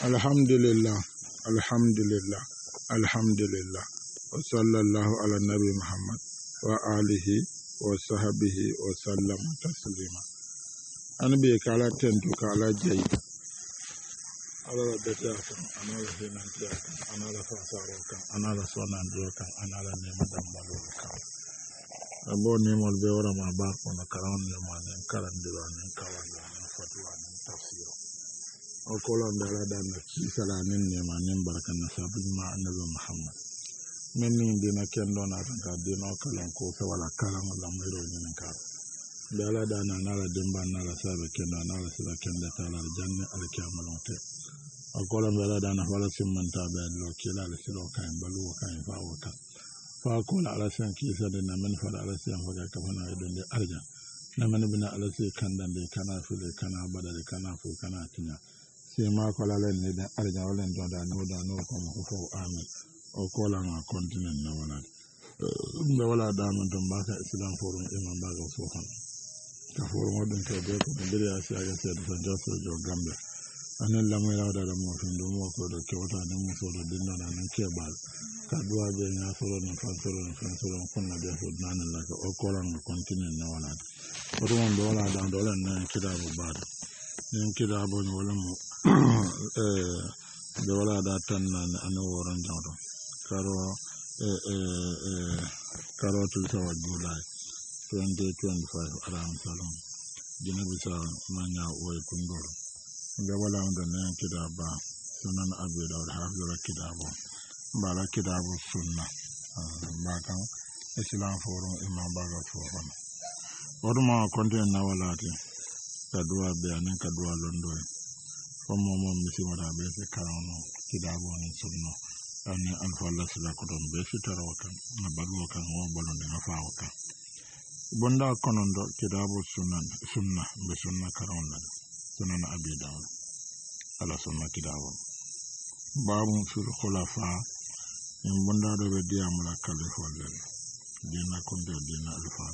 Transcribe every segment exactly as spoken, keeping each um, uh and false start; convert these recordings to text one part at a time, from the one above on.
alhamdulillah alhamdulillah alhamdulillah wa sallallahu ala nabi muhammad wa alihi wa sahbihi wa sallam taslima anbi kala tentu kala jey ala beta kan anala hinantiya kan anala fasaro kan anala sonandiro kan anala nema dambalo kan abo nimol be wara ma ba ko na karan ne ma ne karandiro ne kawala ne fatwa ne tafsir o kolon dala dan ci sala nen ne ma ne barkan na sabu ma annabi muhammad men ni dina ken dona tan ka dina kalan ko sa wala kalan la mai ro ne ka dala dana nala demba nala sabe ken nala sila ken da tala janna al kiyamalonte o kolon dala dana wala simanta be lo kila le silo kan balu kan fa wata fa ko la ala san ki sa de na men fa ala san fa ka fa na do de arja na men bina ala sai kan dan de kana fule kana badale kana fu kana tinya sai ma ko la len ne da arja wala ndo da no da no ko ko fo amin o ko la na continent na wala da wala da man don baka islam forum imam baga so han ka forum don to be ko be ya sai ga sai da jaso jo gambe anan la mai da da mo fin do mo ko do ke wata ne mo so do dinna na nan ke bal ka duwa be nya solo na fan solo na fan solo kun na be so nan la ko o ko la na continent na wala ko don do wala da do la na kida bu ba nin kida bo ni wala mo eh do wala da tan na an woran jawdo karo eh eh karo to tawa julai twenty twenty-five aram salon dina bisa manya oy kundoro be wala on dan nan kida ba sunan abu da hafizul kidabo bala kidabo sunna ba kan islam forum imam baga forum oduma konten na wala ti kadua be anen kadua londo ko momo misi wala be se karano kidabo ni sunna ani alfalla sila ko don be fitaro kan na balu kan wo bolon na faawo kan bonda konondo kidabo sunan sunna be sunna karano sunan abi dawud ala sunna kidabo babu fil khulafa in bonda do be diamula kalifolle dina konde dina alfa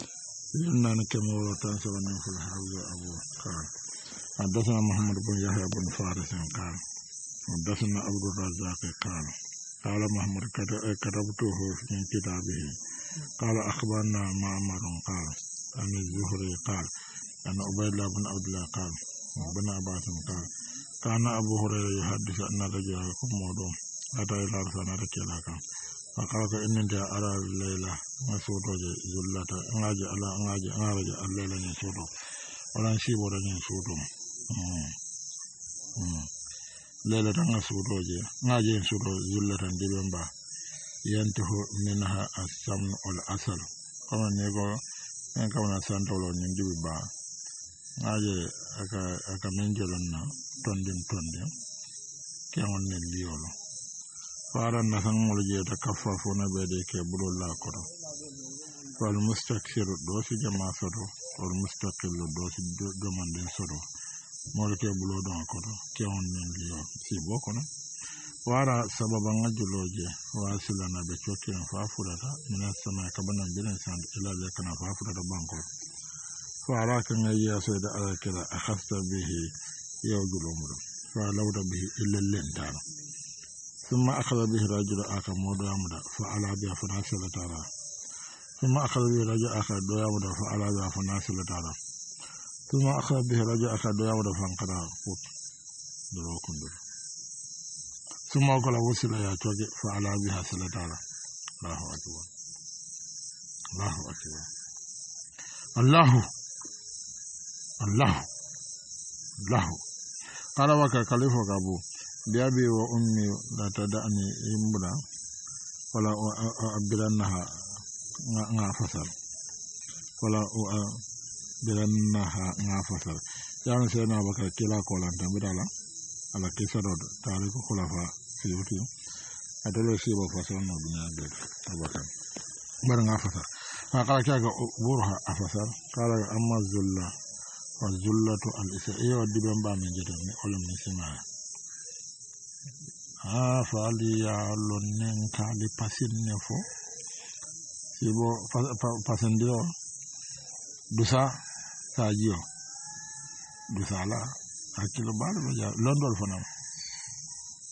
inna nakamo tan sawana fil hawza abu khan حدثنا محمد بن يحيى بن فارس قال حدثنا عبد الرزاق قال قال محمد كتبته من كتابه قال أخبرنا معمر قال عن الزهري قال أن عبيد الله بن عبد الله قال ابن عباس قال كان أبو هريرة يحدث أن رجلا يقوم موضوع أتى إلى رسول الله فقال إن جاء أرى الليلة مسعود زلة أنجي على أنجي أنجي الليلة يسود ولا نشيب ولا يسود ليلة مسعود أنجي يسود زلة دبنبا ينتهي منها السمن والعسل كما نقول إن كنا سانتولو نجيب با أنجي أكا أكا منجلنا تندم تندم كأن نليولو فارا نسان مولجي تكففون بيديك بلو الله كرو فالمستكثر دوسي جماع سرو والمستقل دوسي جمان دين سرو مولكي بلو دون كرو كيون من ليو سيبوكونا وارا سببا نجلوجي واسلنا بچوكين فافورتا من السماء كبنا بلن ساند إلا لكنا فافورتا بانكو فارا كان ياسد على كلا أخذت به يوجل أمرو فلوت به إلا اللين ثم أخذ به رجل آخر موضوع يمدى فعلى بها فناسل تارا ثم أخذ به رجل آخر دويا يمدى فعلى بها فناسل تارا ثم أخذ به رجل آخر دويا يمدى فانقضى قوت دروكم دل ثم أقول وصل يا توجي فعلى بها سلتارا الله أكبر الله أكبر الله الله الله قال وكا خليفة أبو بأبي وأمي لا تدعني إمبلا ولا أبدلنها نافسر ولا أبدلنها نافسر يعني سيدنا بكر كلا كولان تبدالا على كيسر تاريخ خلافة سيوتي أدلو سيبا فسرنا بني أبدل أبكر بر نافسر فقال كاكا بورها أفسر قال أما الزلة والزلة الإسرائيل ودبن بامن جدا أولم نسمعها ah fali ya lonnen ka di pasin ne fo sibo pasendiro dusa sajio dusala akilo balo ja londol fana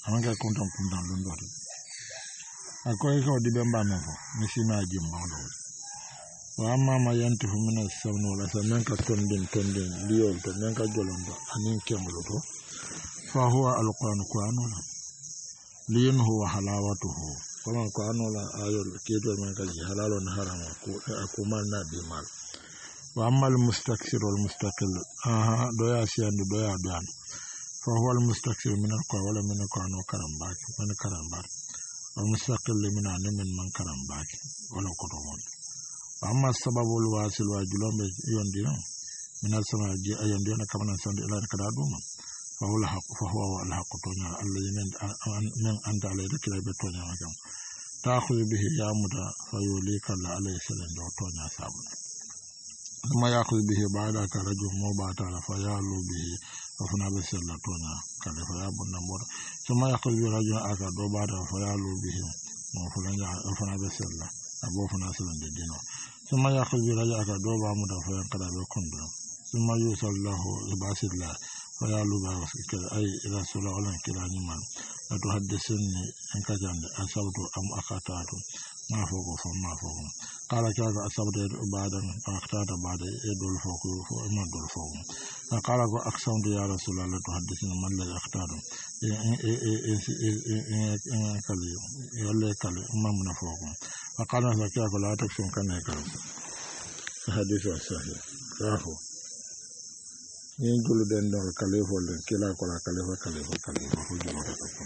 amanga kontan kuntan don do akoy ko di bemba men fo misina jimba do wa amma ma yantifu min as-sawn wala sanan ka tondin tondin liyol to men ka jolondo anin kemlo to fa huwa al-qur'an qur'anula liyan huwa halawatuhu kama qur'anula ayol kedo men ka halalo na harama ko akumal na bi mal wa amma al-mustakthir wal mustaqil aha do ya siyandu do ya dan fa huwa al-mustakthir min al-qur'an wala min al-qur'an karambaki man karambaki wal mustaqil min an-min man karambaki wala ko to mon amma sababul wasil wa julombe yondi min al-sama ji ayondi na kamana sande ila kada duma fa huwa haqq fa huwa al-haqq tonya alladhi min anta alayhi kila be tonya makam ta'khudhu bihi ya muda fa yulika la alayhi salam do tonya sabu kuma ya'khudhu bihi ba'da ka rajul mubata fa yalu bihi fa funa be sella tonya kale fa ya bunna mor kuma ya'khudhu bihi rajul aka do ba'da fa yalu bihi mo fulanya funa be sella abo fana salan de dino summa yakhudhu rajaka do ba mu da fa kada be kondo summa yusallahu ibasillah fa ya luba wasikal ay rasulullah wala kila ni man to hadithni an kajande asabtu am akhatatu ma fogo fa ma fogo kala kaga asabtu ibadan akhatata bada e dol fogo fo ma dol fogo kala ko aksamtu ya rasulullah to hadithni man la akhatatu e e e e kali yolle kali mam na fogo akana zakia ko la tak son kan ka hadithu sahih rahu ni gulu den do kalifo le kila ko la kalifo kalifo kalifo ko jolo ta ko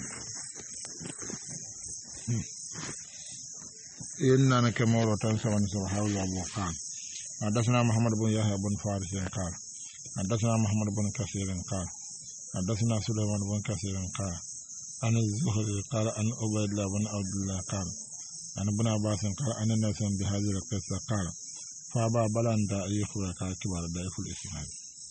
inna na kamaro tan sawan so hawla bu khan hadathana muhammad bin yahya bin faris qala hadathana muhammad bin kasir qala hadathana sulaiman bin kasir qala an az-zuhri qala an ubaydullah bin abdullah qala an ibn abbas qala an nasan bi hadhihi al-qissa qala fa ba balanda ayyuha ka kibar da iful islam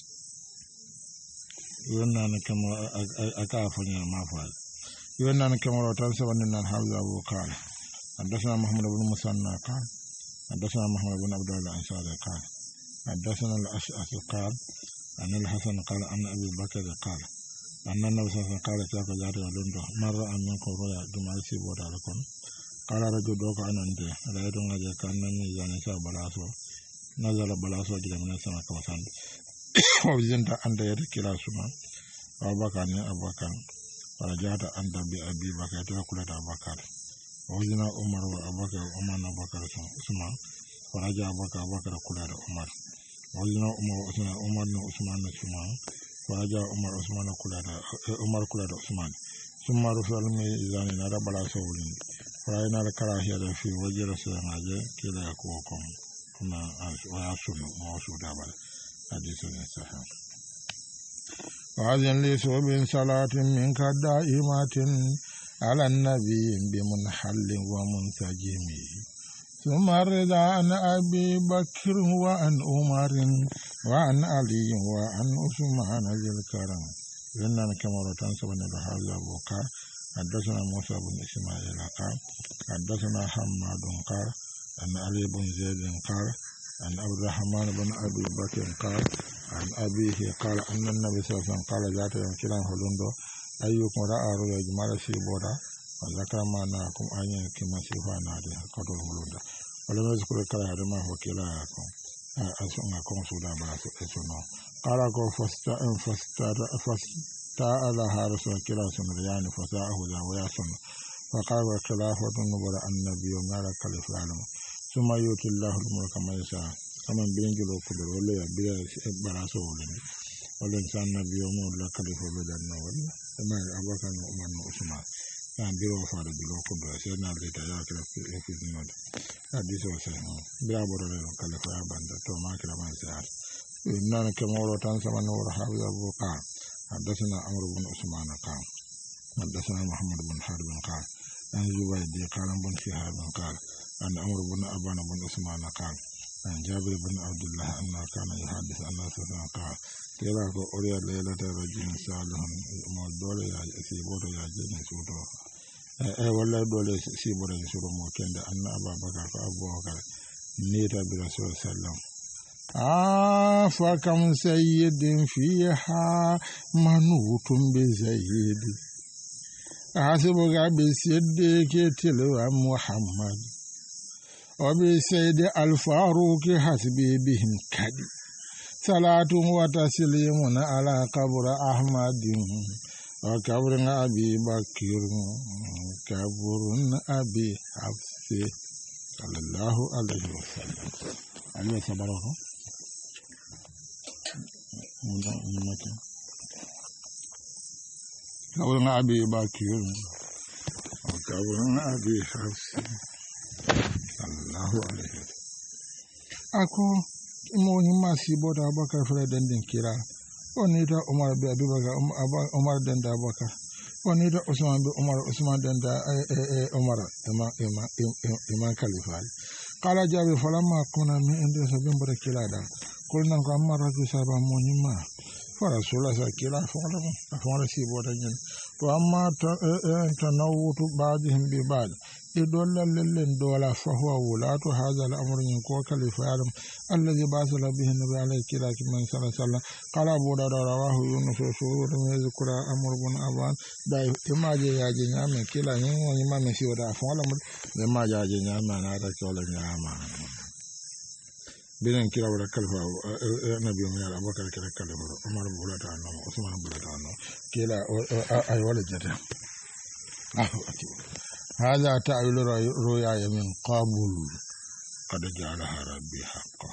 yonna na kama aka fanya ma fa yonna na kama tan sawan nan hawla bu qala حدثنا محمد بن مسنى قال حدثنا محمد بن عبد الله الأنصاري قال حدثنا الأشعث قال أن الحسن قال أن أبي بكر قال أن النبي صلى الله عليه وسلم قال ساق جاري ولنده من رأى منكم رؤيا جمال سيبوت عليكم قال رجل دوك عن أنت رأيت نجا كان ميزان سا بلاسو نزل بلاسو جل من السماء كما سند وزنت أنت يدك لا سما أبو بكر أبو بكر ورجعت أنت بأبي بكر تقول أبو بكر وزنا عمر وابكر عمر وابكر عثمان فرجع ابكر ابكر كلاد عمر وزنا عمر وزنا عمر وعثمان عثمان فرجع عمر عثمان كلاد عمر كلاد عثمان ثم رفع الميزان نرى بلا سولين فراينا الكراهية في وجه رسول الله كلا يكوكم كما ويعصون موصول دابل حديث صحيح وهذا ليس وبين صلاة منك دائمات على النبي بمنحل ومنسجم ثم رضا عن أبي بكر وعن عمر وعن علي وعن عثمان ذي الكرم إننا كما تنسبنا بهذا بكر حدثنا موسى بن إسماعيل قال حدثنا حماد قال عن علي بن زيد قال عن عبد الرحمن بن أبي بكر قال عن أبيه قال أن النبي صلى الله عليه وسلم قال ذات يوم كلام هلندو ayyukum ra'a ruya jumala si boda wa zakara ma na kum anyen kima sifa na de kato hulunda wala mezu kule kala ya dama wakila ya kum asu nga kum suda ba su esu no kala ko fasta en fasta fasta ala harasu kila sunu yani fasta ahu da waya sunu wa kala wa khilafatun nubara annabi wa ngara kalifalama suma yuti allahu al-mulka man yasha kaman benjilo kudur wala ya biya baraso wala wala san nabi wa mu la kalifa da na wala ma abaka no umar no usman kan biro fa da bilo ko do sai na da ta ya kira fi fi no hadisi wa sai no bira boro le kalifa ya banda to ma kira man sai inna na kamaro tan sama no rahabi abu qa hadathana amr ibn usman qala hadathana muhammad ibn harb qala an zubayd qala ibn shihab qala an amr ibn aban ibn usman qala an jabir ibn abdullah anna kana yuhaddith anna sallallahu qala kila ko oriya lela ta rajin salihun mo dole ya si bodo ya je ne sudo eh walla dole si bodo ya sudo mo kende anna ababakar ko abubakar ni ta bi rasul sallam ah fa kam sayyidin fiha manutun bi zayd أحسبك بالصديق تلو محمد وبسيد الفاروق حسبي بهم كدي صلاة وتسليم على قبر أحمد وقبر أبي بكر قبر أبي حفص صلى الله عليه وسلم عليه صبره قبر أبي بكر وقبر أبي حفص صلى الله عليه وسلم أكو موهي ما سيبوتا بكر فردن كلا ونيتا عمر بأبي عمر دندا بكر ونيتا عثمان بعمر عثمان دندا عمر إما إما إما كليفة قال جابر فلما كنا من عند سبين بركلا دا قلنا كما رجل سبا موهي ما فرسول الله سكلا فعلا فعلا سيبوتا جن وأما تنوت بعضهم ببعض إدولا للن دولا فهو ولاة هذا الأمر ينكو كلفة الذي باصل به النبي عليه كلاك من صلى الله عليه وسلم قال أبو داود رواه يونس وسرور من يذكر أمر بن أبان داي إما جي ياجي نعمل كلا ينو إما مسيو دا فعلا إما جاجي نعمل نارا كولا نعمل بين كلا ولا كلفة النبي من أبو بكر كلا كلفة عمر بولاة عنه عثمان بولاة عنه كلا أي ولد جدا هذا تأويل رؤيا من قبل قد جعلها ربي حقا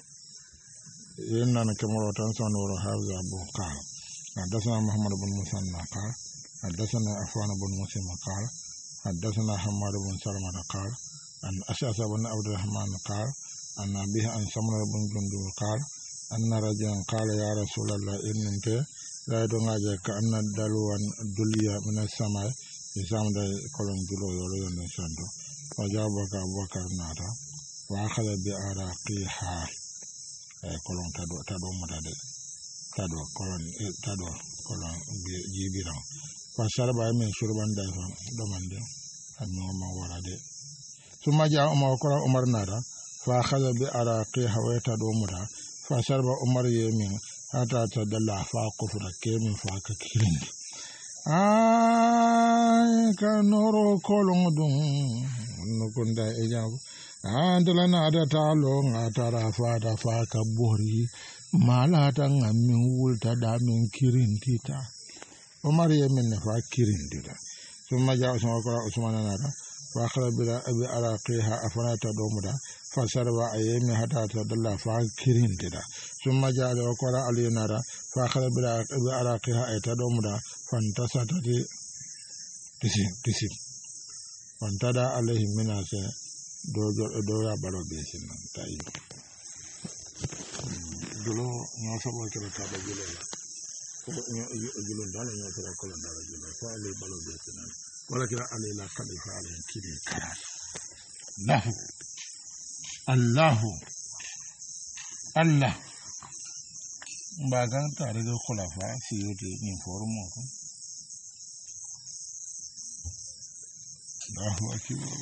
إننا كما تنسون ورهذا أبو قال حدثنا محمد بن مسنى قال حدثنا عفان بن مسلم قال حدثنا حماد بن سلمة قال أن أشعث بن عبد الرحمن قال أن أبيه أن سمر بن جندب قال أن رجلا قال يا رسول الله إنك لا يدعى كأن الدلو الدليا من السماء Isam da kolon julo yoro yonen sando wajabaka abubakar nata wa akhadha bi araqiha e kolon tado tado mutade tado kolon tado kolon jibiran fa sharba min shurban da do mande anno ma warade summa ja umar kola umar nata fa akhadha bi araqiha wa tado muta fa sharba umar yemin hata tadalla fa kufra kemin fa ka kirin ay kanoro kolong dum nukunda ejab andala na da talo ngatara fata faka bori malata ngamin wulta da min kirintita umar yemin ne fa kirintita summa ja usman ko usman nada fa khala bila abi araqiha afanata domuda fa sarwa ayemi hata ta dalla fa kirintita summa ja da ko ali nada fa khala bila abi araqiha ayta domuda fantasata di tisi tisi fantada alaihi minase dojo doya baro besin tayi dulo nyo sabo kira tada julo la ko julo dala nyo sabo ko dala julo fa ali baro besin wala kira ali la khalifa ali kidi karas lahu allahu allah bagan tare da khulafa siyoti ni formo ko Allahu akbar.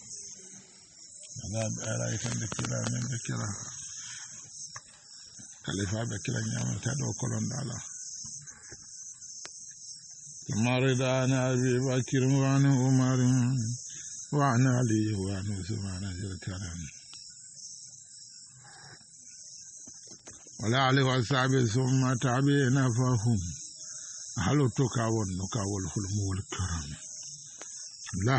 Ada era itu dekira men dekira. Khalifa dekira nyama tado kolon dala. Marida ana Abi Bakr wa ana Umar wa ana Ali wa ana Uthman al-Karam. Wala ali wa sahabi thumma tabi'ina fahum. Halu tukawun nukawul hulmul karam. La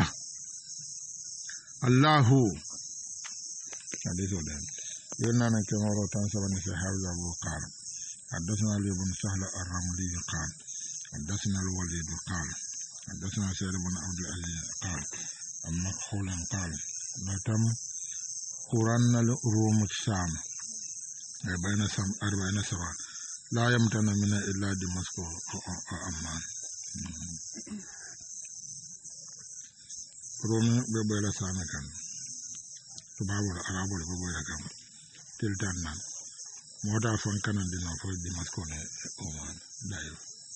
Allahu hadisu dan yana na kamar tan sabani sai hawza Abu Qal حدثنا علي بن سهل الرملي قال حدثنا الوليد قال حدثنا سيد بن عبد العزيز قال أما خولن قال نتم قرن الروم الشام بين سم أربعين سبعة لا يمتن منا إلا دمشق وأمان Rome bebela sana kan tubabul arabul bebela kan tiltan nan moda fon kanan dina fo di maskone oman dayo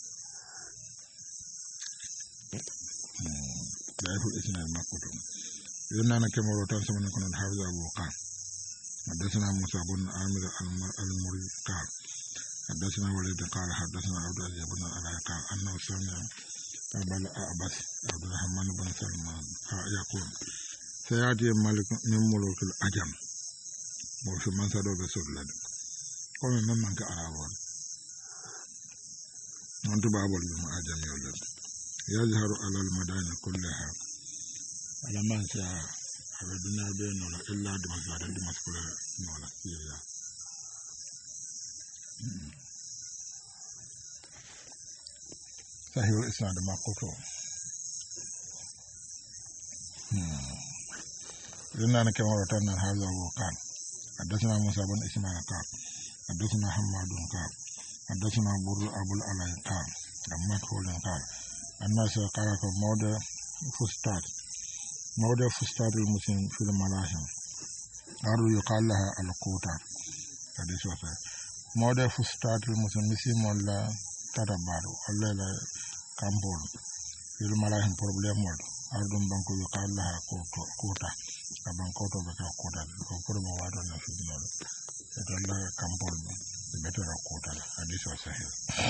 dayo isna makotum yonna na kemoro tan sama kono hawza abu qan hadathana musa bin amir al-murri qal hadathana walid qala hadathana abd al-aziz bin al-qan annahu sami'a أبا الأعبس عبد الرحمن بن سلمان يقول سيأتي ملك من ملوك الأجم وفي من سدو بسرلد قوم من من كأرابون أنت بابل بما أجم يولد يظهر على المدائن كلها على من شاء على الدنيا بيننا إلا دمسكة دمسكة نولا سيريا صحيح الإسناد ما قلته لأننا كما رتنا هذا وقال حدثنا موسى بن إسماعيل قال حدثنا حماد قال حدثنا بر أبو العلاء قال لما تقول قال الناس قال موضع فستاد موضع فستاد المسلم في الملاحم أرو يقال لها القوطة حديث وصحيح موضع فستاد المسلم مسلم ولا تتبارو ولا لا كامبول في الملاحم بروبليم مول أردن بانكو يقال لها قوطة أبان قوطة بكا قوطة وقرب وادونا في دينار يتولى كامبول بيتر قوطة حديث وصحيح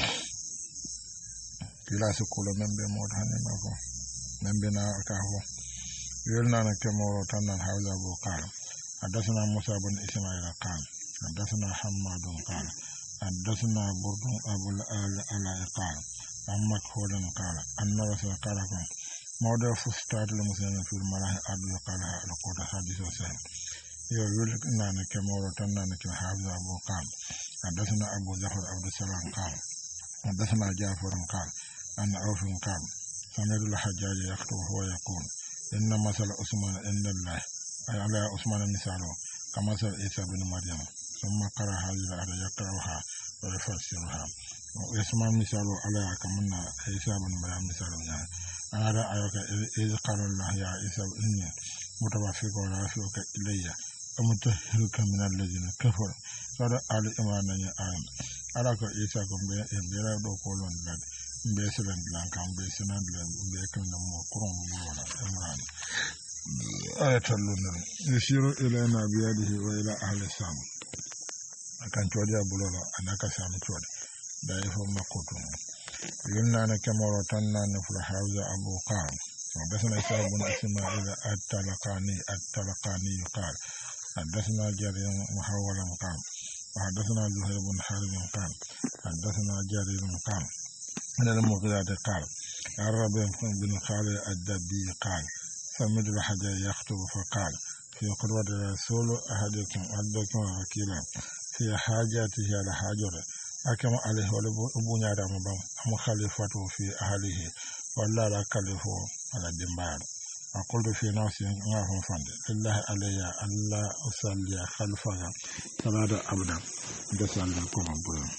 كلا سكولة من بموت هني مافو من بنا أكاهو يقولنا نكمورو تنان حوزة أبو قال حدثنا موسى بن إسماعيل قال حدثنا حماد قال حدثنا برد أبو الألاء قال أما كفول قال أن رسول قال موضع فستاد المسلمين في الملاهي أبو قالها القوة حديث وسهل يقولنا نكمورو تنان حوزة أبو قال حدثنا أبو زفر عبد السلام قال حدثنا جعفر قال أن عوف قال سمعت الحجاج يخطب وهو يقول إن مثل عثمان عند الله أي على عثمان مثاله كمثل عيسى بن مريم ثم قرأ هذه الآية يقرأها ويفسرها ويسمع مثاله عليها كمن عيسى بن مريم مثاله يعني أنا رأيك إذ قال الله يا عيسى إني متوفيك ورافعك إلي ومطهرك من الذين كفروا صار آل إمران آية أراك عيسى كم بيرا دو كولون لد بيسلن لان كم بيسلن لان بيكم نمو كرم بولا إمران آية اللون يشير إلينا بيده وإلى أهل السام أكان تودي أبولا أنك سام تودي دايفو مقوتون يقولنا أنا كما رتنا نفر حوزة أبو قام حدثنا إسحاق بن إسماعيل التلقاني التلقاني قال حدثنا جرير محولا قال وحدثنا زهير بن حارب قال حدثنا جرير قال من المغيرة قال الربيع بن خالد الدبي قال سمعت الحجاج يخطب فقال في قدوة رسول أحدكم أحدكم وكيلا في حاجاته على حاجته أكما عليه ولبني آدم بام أم خليفته في أهله ولا لا كلفه على الدمبار أقول في نفسي نعرف فند الله علي الله أصلي خلفها صلاة أبدا دسال القرآن بقول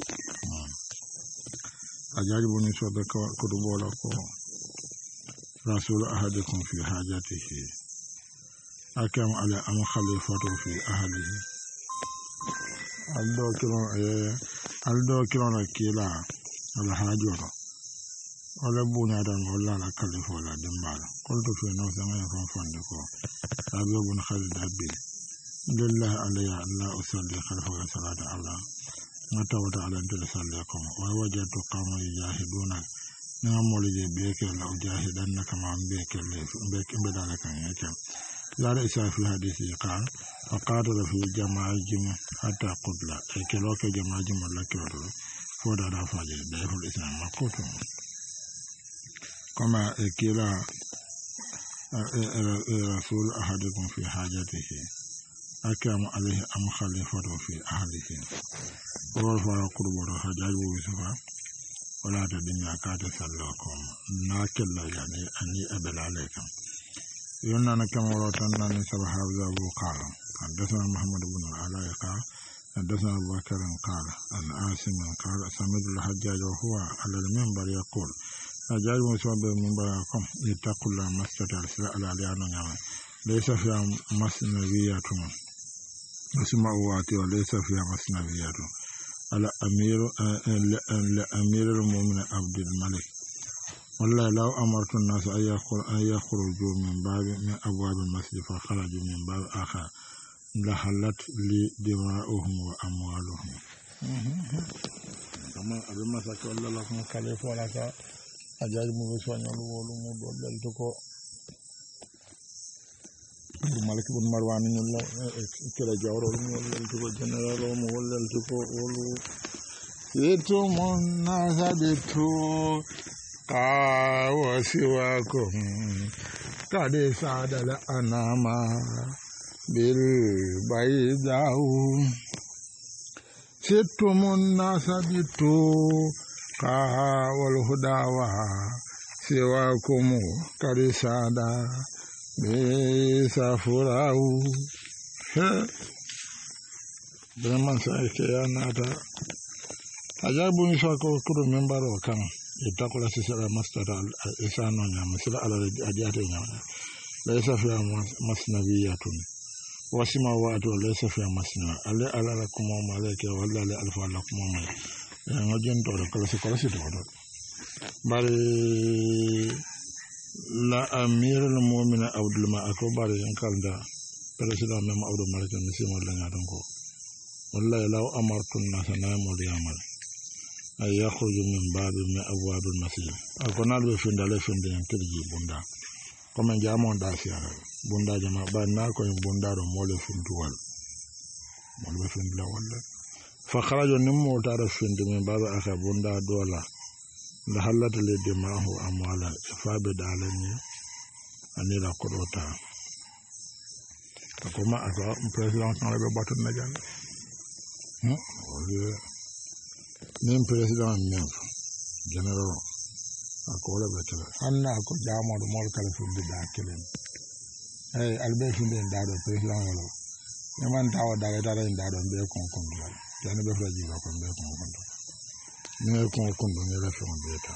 أجاجبني صدق كتبوا لكم رسول أحدكم في حاجته أكما على أم خليفته في أهله aldo kilo eh aldo kilo na kila ala hajoro wala bunya dan wala la kalifo la dimbala qultu fi nafsi ma yakun fandi ko abi ibn khalid abi lillahi alayya alla usalli khalfa salati allah mata wata ala ndel sallakum wa wajadtu qawma yajahiduna na molije beke la jahidan kama beke le beke bedala kan yake لا رئيس في حديثه قال فقاتل في جماعة جمع حتى قتل كلوك جماعة جمع لك فوضع رفاجة دائف الإسلام مقوتهم كما كلا رسول أحدكم في حاجته أكام عليه أم خليفته في أهله ورفع قرب الحجاج ويسفا ولا تدنيا كاتل سلوكم ناكل يعني أني أبل عليكم يوننا كما ورتنا نسب حافظ أبو قال حدثنا محمد بن العلاء قال حدثنا أبو بكر قال عن عاصم قال سمعت الحجاج وهو على المنبر يقول حجاج مصاب بالمنبر يقول اتقوا الله ما استطعتم على لأنه ليس فيها مسنويات اسمعوا واتي وليس فيها مسنويات على أمير لأمير المؤمن عبد الملك والله لو أمرت الناس أن يخرجوا من باب من أبواب المسجد فخرجوا من باب آخر لحلت لي دماؤهم وأموالهم كما أبي مسك الله لكم كلف ولك ajaji mu soñol wolu mu do dalto ko malik ibn marwan ñu la kala jawro ñu dalto ko general mo dalto ko wolu yeto mon nasabitu ka wasiwakum kade sadala anama bil baydau yeto mon nasabitu ka wal hudawa siwakum kade sada be safurau vraiment ça ke anata ajabu ni so ko kudo membaro kan itakola sisara mastara isano nyama sila ala adiate nyama laysa fi masnawiyatun wasima wa to laysa fi masna ale ala kuma maleke wala ale alfa la kuma mal ngojen to kala se kala se to bari la amir al mu'mina abdul ma akbar yan kalda president mem abdul malik misimo la ngadon ko wallahi law amartun nasa namul yamal ay yakhruju min babi min abwabil masjid alkonal be findale finde en kirji bunda comme jamon da siara bunda jama ba na ko bunda do mole funduwal mole fundula walla fa kharaja nimmo tara finde min babi aka bunda dola la halata le demahu amwala fa be dalani anira kodota akoma aka president na be batun na jan hmm nin président men general akola betere anna ko jamodo mol kala fundi da kelen ay albe fundi da do président wala ne man tawo da ga da da do be kon kon do tan be fraji ko be kon kon do ne kon kon do ne la fon be ta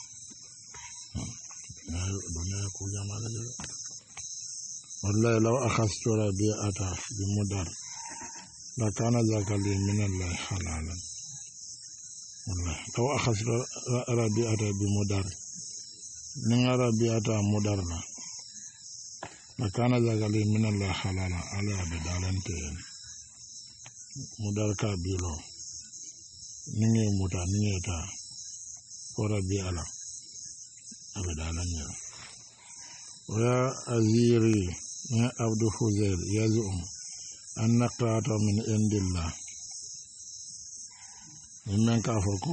na do ne ko jamala de wallahi law akhastu rabi'ata bi mudar la kana zakali min allah halalan wallahi law akhasra rabi'ata bi mudar nin rabi'ata mudarna makana zagali min Allah halala ala bidalante mudar ka bilo ninge muta ninge ta rabi'ala abidalanya wa aziri ya abdu fuzail yazum anna qata min indillah من كافوكو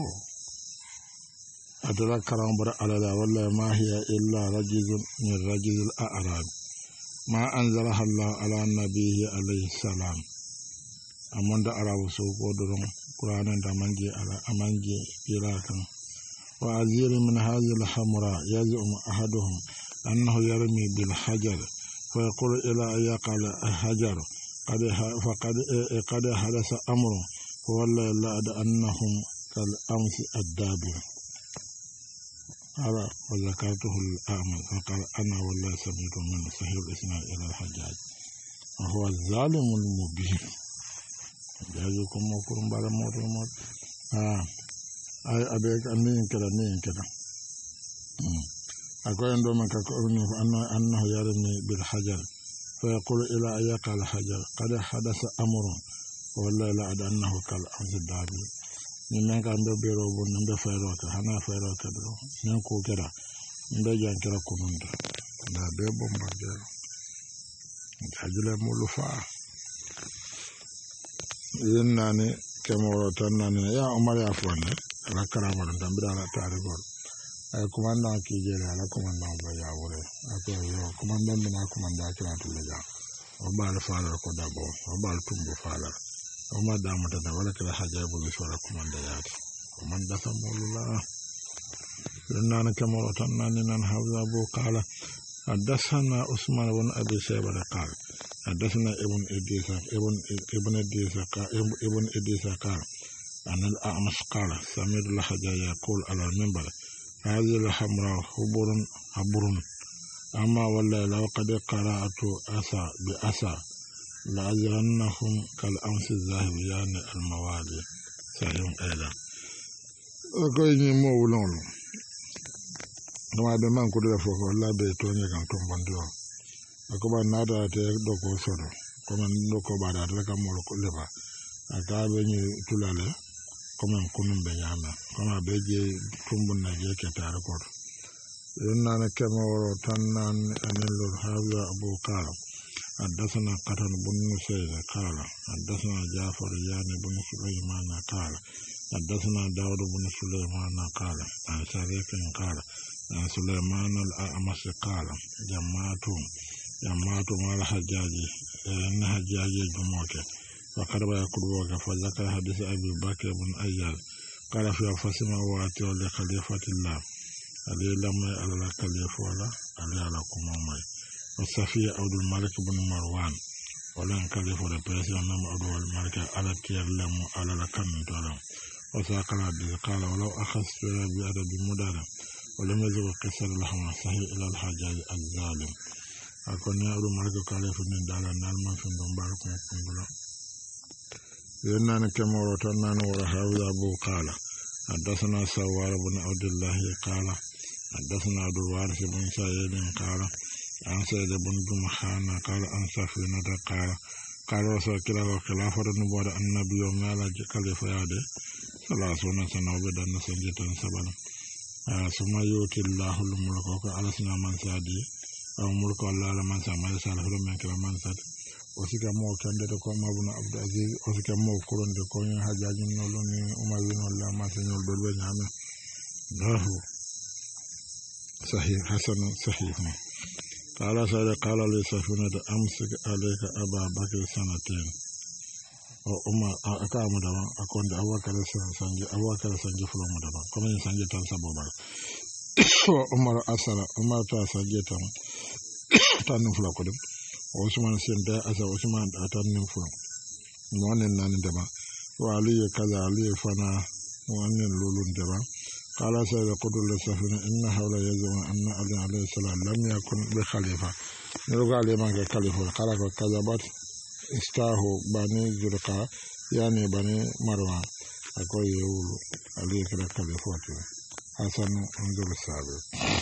أدرك كرامبر على ذا والله ما هي إلا رجز من رجز الأعراب ما أنزلها الله على النبي عليه السلام أمن دا عرب سوق ودرون قرآن دا منجي على أمانجي إلاكا وأزير من هذه الحمراء يزعم أحدهم أنه يرمي بالحجر فيقول إلى أن يقال الحجر قد فقد قد حدث أمر والله لا أنهم كالأمس الدابر أرى وذكرته الأعمى فقال أنا والله سمعت من صحيح الإسناد إلى الحجاج وهو الظالم المبين جاءكم وكرم بعد موت الموت آه أي أبيك أنين كذا أنين كذا أقول عندما كأنه أنه يرمي بالحجر فيقول إلى أن يقع الحجر قد حدث أمر والله لا أدى أنه كالأمس الدابي من كان بيرو بن نبي فيروك هنا فيروك درو نكو كرا نبي جان كرا كونند دا بيبو مبجر جاجل مولفا يناني كما تناني يا عمر يا فوان لا كرام دم بدا لا تاريخ ay commandant ki jere ala commandant ba ya wore ako yo commandant bina commandant kira tulega o bal faala ko dabo o bal tumbo faala o ma damata da wala kala haja bu ni sura commandant yaati o man dafa mulula لأننا كما وطننا لنا هذا أبو قال حدثنا عثمان بن أبي شيبة قال حدثنا ابن إدريس ابن ابن إدريس قال ابن إدريس قال أن الأعمش قال سمعت الحجاج يقول على المنبر هذه الحمراء حبر حبر أما والله لو قد قرأت أسى بأسى لأجرنهم كالأمس الذاهب يعني الموالي سيوم أيضا أكويني مولون dama be man ko dela fofo la be to nya kan to bandio ako ba nada te do ko sodo ko man do ko ba da ka mo ko leba aka be ni tulale ko man ko num be nyama ko ma be je tumbun na je ke tar ko ينان كما وروتنا أن هذا أبو قال حدثنا قتل بن سيد قال حدثنا جعفر يعني بن سليمان قال حدثنا داود بن سليمان قال عن شريك قال عن سليمان الأعمش قال جماعة جماعة مال حجاج إن حجاج جموك فقرب يقربوك فذكر حديث أبي بكر بن أياد قال في فسمع واتوا لخليفة الله علي لما على الخليفة ولا علي على كمامي وصفية عبد الملك بن مروان ولن خليفة الرئيس نام عبد الملك على كيرلم على الكن ترى وساقل الحديث قال ولو أخذت بعدد مدار ولم يذكر قصر لهم صحيح إلى الحجاج الظالم أكون عبد الملك خليفة من دار النالم في دمباركم كنبلا لأننا كما روتنا ورحاوي أبو قال حدثنا سوار بن عبد الله قال حدثنا عبد الوارث بن سعيد قال عن سيد بن جمحان قال عن سفينة قال قال رسول الله وخلافة النبوة النبي ومالا خليفة يادي ثلاثون سنة وبدأ سنجة سبنا ثم يؤتي الله الملك على سنة من سادي أو ملك الله لمن سامع يسأل فلم يكن من سادي وسيكا مو كندة كوم ابن عبد العزيز وسيكا مو كورن كوم حجاج نولوني أموين ولا ما سنول دولبي نعمة له صحيح حسن صحيح قال سيد قال لي سفينة أمسك عليك أبا بكر سنتين وأما أكام دوا أكون أول كلا سنجي أول كلا سنجي فلوم دوا كم سنجي تنسى بابا وأمر أسرع أمر تاسنجي تام تانو فلو كده وعثمان سنتا أسا عثمان تانو فلو وأن نان دوا وعلي كذا علي فنا وأن لولون دوا قال سيد قدر للسفينة إن هؤلاء يزعمون أن علي عليه السلام لم يكن بخليفة نلقى علي ما كخليفة قال كذبت استاهو بني زرقاء يعني بني مروان أقول يقول علي كذا خليفة حسن انظر السابق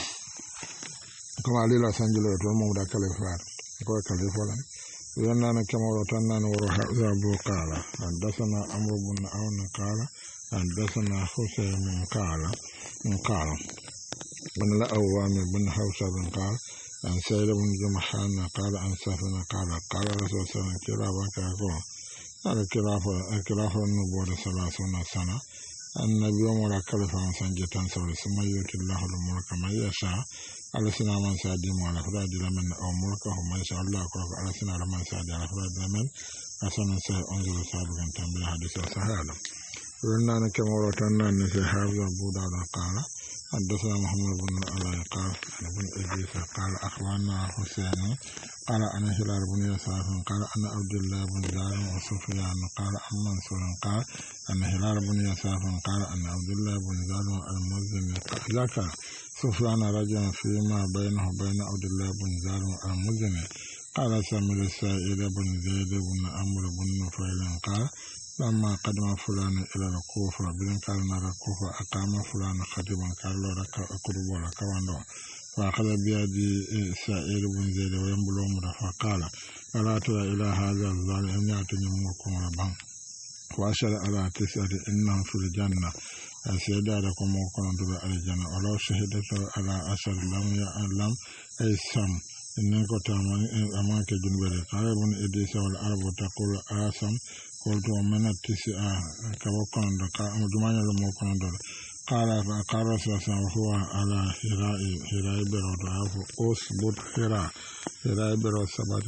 كما علي لا سنجل وتومو دا خليفة أقول خليفة لأننا كما رتنا وروح أبو قال حدثنا عمرو بن عون قال حدثنا حسين قال قال بن الأوام بن حوشب قال عن سيد بن جمحان قال عن سفينة قال قال رسول الله صلى الله عليه وسلم قال كلافة النبوة ثلاثون سنة النبي ولا كلفة عن سنجة سوري ثم يؤتي الله الملك من يشاء على سنة من سادي وعلى فراد من أو ملكه من يشاء الله أكبر على سنة من سادي على فراد من أسنى سيأنزل سابقا تنبيه حديث وسهالا ولنا كما روتنا أن في حافظ أبو داود قال حدثنا محمد بن العلاء قال ابن إدريس قال أخبرنا حسين قال أنا هلال بن يسار قال أنا عبد الله بن زار وسفيان قال عن منصور قال أنا هلال بن يسار قال أنا عبد الله بن زار المزني ذكر سفيان رجلا فيما بينه وبين عبد الله بن زار المزني قال سمر السائل بن زيد بن عمرو بن نفيل قال لما قدم فلان إلى الكوفة بين كان نرى الكوفة أقام فلان خطيبا قال له ركع أقرب ولا كوانو فأخذ بيدي سائر بن زيد وينبلو مدى فقال ألا ترى إلى هذا الظالم أن يأتني ملكم ربان وأشار على تسعة إنهم في الجنة سيدا لكم ملكم دول الجنة ولو شهدت على أشر لم يعلم أي سم إنك تعمل أمانك جنبري قال ابن إدريس والعرب تقول آسم قلت ومن التسعة كوكان دقاء مجمعنا لموكان دول قال قال رسول هو على هراء هراء برود عفو أصبت هراء هراء برود سبت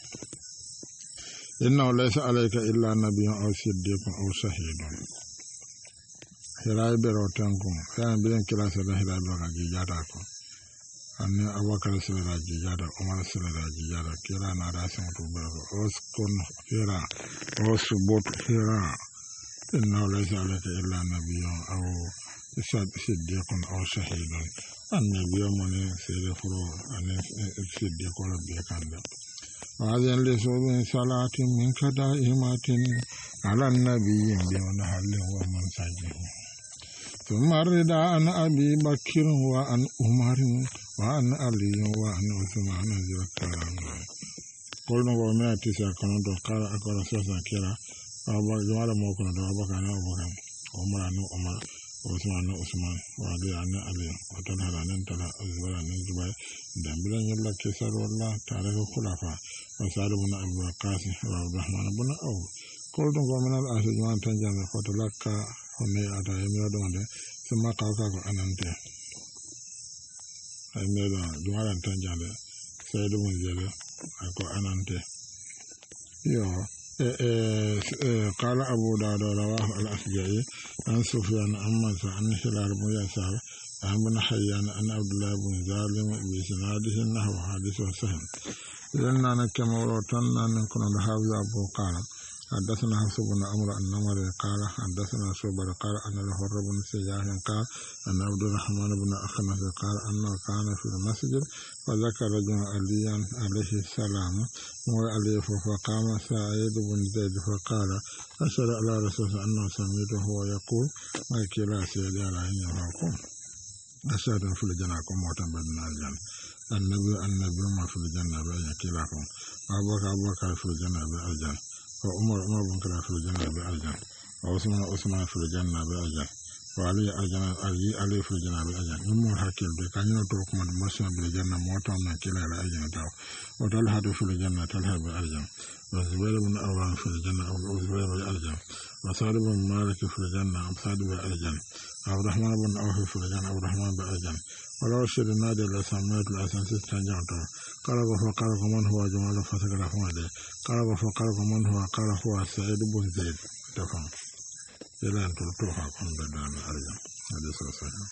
إنه ليس عليك إلا نبي أو صديق أو شهيد هراء برود تنكم يعني بين كلا سنة هراء برود جيجاتكم أن أبو بكر سيدا جيجاتا عمر سيدا جيجاتا كلا ناراسم تبرك أسكن هراء أصبت هراء إنه ليس عليك إلا نبي أو صديق أو شهيد النبي من سيد فرو أن صديق ربي كان وهذا لسوء صلاة منك دائمة على النبي بمنهل ومن سجه ثم الرضا عن أبي بكر وعن عمر وعن علي وعن عثمان ذي الكرام قلنا وما تسع كنت قال أقول سوسا كلا أبو جمال موكنا أبو كان أبو كان عمر عن عمر وعثمان عثمان وعلي عن علي وطلحة عن طلحة الزبير عن الزبير دامبلا يلا كسر والله تعالى الخلفاء وسعد بن أبي وقاص وعبد الرحمن بن عوف قلت ومن الأهل جوان تنجان فتلك هني أتى يمير دون ثم قاوكا أننت يمير دون جوان تنجان سيد بن زيد أكو أننت يو قال أبو داود رواه الأشجعي عن سفيان عن منصور عن هلال بن يسار عن بن حيان عن عبد الله بن ظالم بإسناده نحو حديث سهل لأننا نكما ورطنا نكون الحافظ أبو قال حدثنا حفص بن عمرو النمري قال حدثنا شعبة قال أن الحر بن سياح قال أن عبد الرحمن بن أخنس قال أنه كان في المسجد فذكر رجل عليا عليه السلام وعليه فقام سعيد بن زيد فقال أشهد على رسول أنه سمعته هو يقول ما كلا سيدي على أن يفعلكم أشهد في الجنة كم بدنا الجنة النبي النبي ما في الجنة بأن كلاكم أبو بكر أبو بكر في الجنة بأجل وعمر عمر بن كلا في الجنة بأجل وعثمان عثمان في الجنة بأجل وعلي الجنة علي علي في الجنة بأجل يمر حكيم بكان يتوقع من مسلم بالجنة موتا من كلا إلى أجل تاو وطلحة في الجنة طلحة بأجل وزبير بن أوان في الجنة أو زبير بأجل وسعد بن مالك في الجنة سعد بأجل عبد الرحمن بن عوف في الجنة عبد الرحمن بأجل ولو شر نادي لسميت الأسنسي تنجمته قال فقال من هو جمال فسكر فمالي قال فقال من هو قال هو سعيد بن زيد تفهم إلى أن تلتوها كن بدان الأرجم حديث صحيح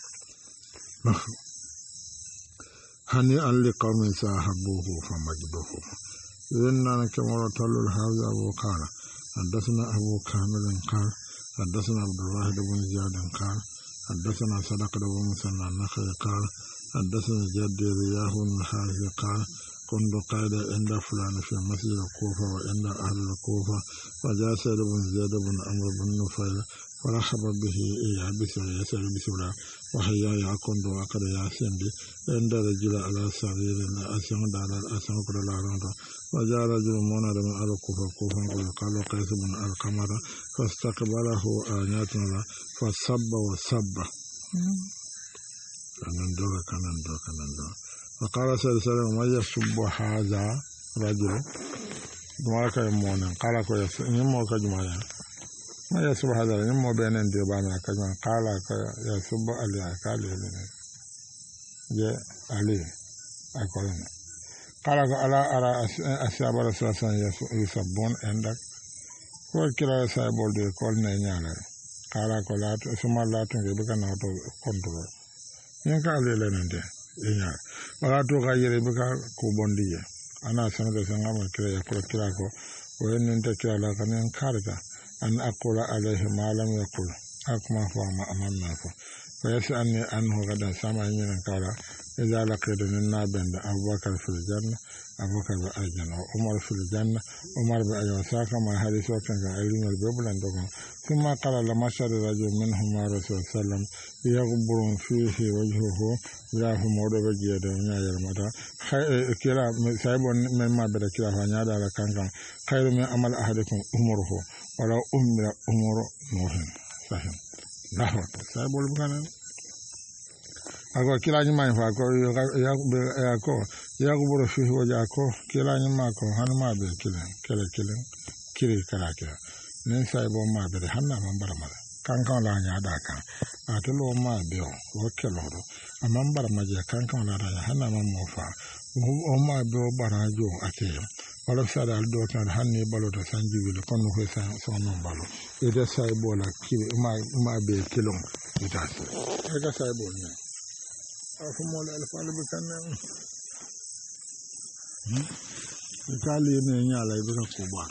هنيئا لقوم صاحبوه فمجدوه إننا كما رتل الحافظ أبو قال حدثنا أبو كامل قال حدثنا عبد الواحد بن زياد قال حدثنا صدق بن مسنى النخعي قال حدثنا جدي رياه النحاس قال كنت قاعدا عند فلان في مسجد الكوفة وعند أهل الكوفة وجاء سيد بن زيد بن عمرو بن نفيل فرحب به إياه بسر يسر بسرعة وحيا يكون وقد ياسين بي عند رجل على سرير أسند على الأسند كل الأرض وجاء رجل مناد من أهل الكوفة كوفة قال قيس بن القمر فاستقبله آنياتنا فصب وصب كنندوك كنندوك كنندوك فقال سيد سلام ما يسب هذا رجل دمارك يمونا قال كو يمو كجمايا ما يسب هذا يمو بينن دي بانا كجما قال يسب علي قال لي جاء علي أقول قال على على أصحاب رسول الله يسبون عندك وكلا سايبول دي كول نيالا قال كلا ثم لا تنجبك نوتو كنترول ينك علي لنندي إنيار ولا تغير بك كوبوندية أنا سنة سنة من كلا يقول كلا كو وإن أنت كلا لكن ينكارك أن أقول عليه ما لم يقول أكما فما أمامنا فو فيسألني أنه غدا سامع من كلا إذا لقيت منا بند أبو بكر في الجنة أبو بكر بأجنة وعمر في الجنة عمر بأجنة ساكا ما حديث وكان علم البيبل عندكم ثم قال لما شر رجل منهم مع رسول الله صلى الله عليه وسلم يغبر فيه وجهه لا هم ودب جيدا ونيا يرمتا كلا سايب من ما بدا كلا فنيادا على كان خير من عمل أحدكم عمره ولو أمر عمر نوح صحيح نحو سايب البكان ako kila nyuma fa ko ya ko ya ko boro fi hoja ko kila nyuma ko hanuma be kila kila kila kiri kala kila nen sai bo ma be hanna man barama kan kan la nya da kan atelo ma be o kelo do amman barama je kan kan la da hanna man mo fa o ma be o barajo ate wala sada al do tan hanni balo to sanjibi kon ko sa so non balo e da sai bo la kiri ma ma be kilo ita e da sai bo ni afumol alfal bi kan hmm ikali ne nyala ibe ko bar